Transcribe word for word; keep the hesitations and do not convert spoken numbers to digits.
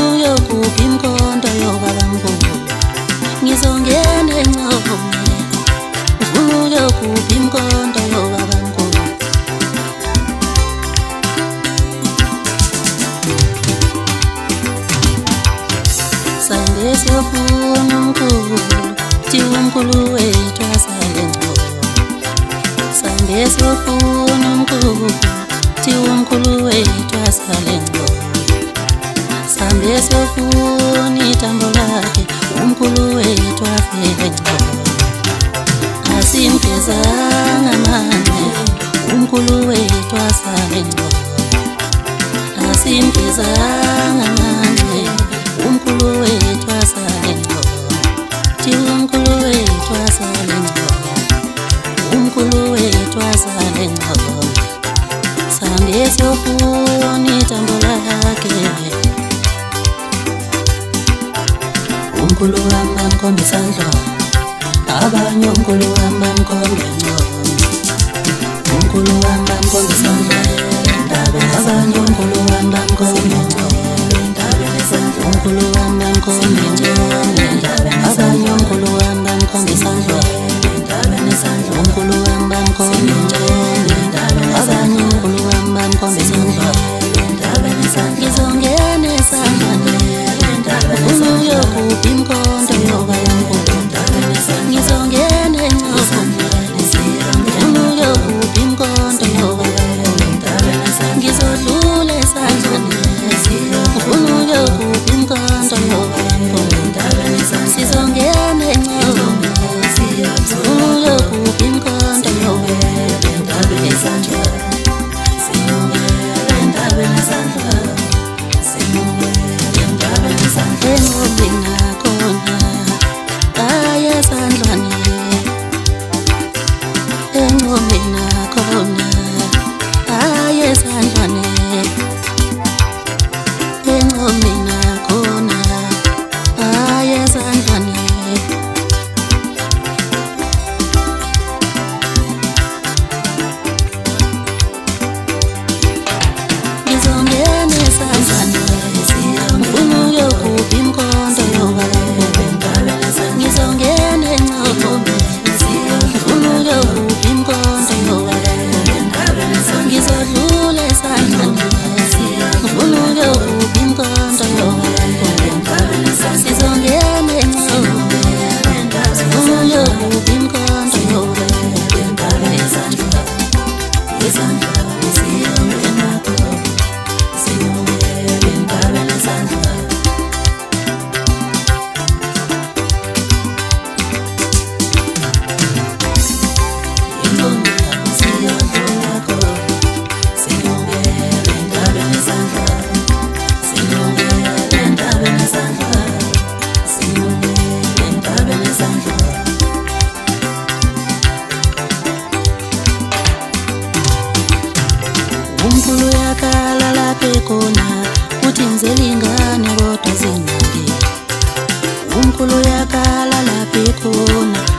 ufuna uyokuphi imkhonto yobabamkhulu ngizongena encome ufuna uyokuphi imkhonto yobabamkhulu sambe siyofuna umkhulu thiwa umkhulu wethu asale ngcono sambe siyofuna umkhulu thiwa umkhulu wethu asale ngcono sambe siyofuna ithambo lakhe umkhulu wethu afele ngcono asimgezanga manje umkhulu wethu asale ngcono asimgezanga manje umkhulu wethu asale ngcono thiwa umkhulu wethu asale ngcono umkhulu wethu asale ngcono sambe siyofuna ithambo lakhe umkhulu wami bamkhomba isandla abanye umkhulu wami bamkhomba ngcono umkhulu wami bamkhomba isandla abanye umkhulu wami bamkhomba ngcono umkhulu wami bamkhomba ngcono abanye umkhulu wami bamkhomba isandla umkhulu wami bamkhomba ngcono abanye umkhulu wami bamkhomba isandla ngizongena esandleni ufuna uyokuphi imkhonto yobabamkhulu ngizongena encome ufuna uyokuphi imkhonto yobabamkhulu ngizodlula esandleni ufuna uyokuphi imkhonto yobabamkhulu sizongena encome ufuna uyokuphi imkhonto yobabamkhulu enqobe nakhona aya esandlwane enqobe nakhona aya esandlwane enqobe nakhona aya esandlwane ngizongena esandlwane ufuna uyokuphi imkhonto yobabamkhulu ngizongena encome ufuna uyokuphi imkhonto yobabamkhulu ngizodlula esandleni ufuna uyokuphi imkhonto yobabamkhulu sizongena encome ufuna uyokuphi imkhonto yobabamkhulu umkhulu yakhala lapha ekhona uthi ngizelingane kodwa zingabi umkhulu yakhala lapha ekhona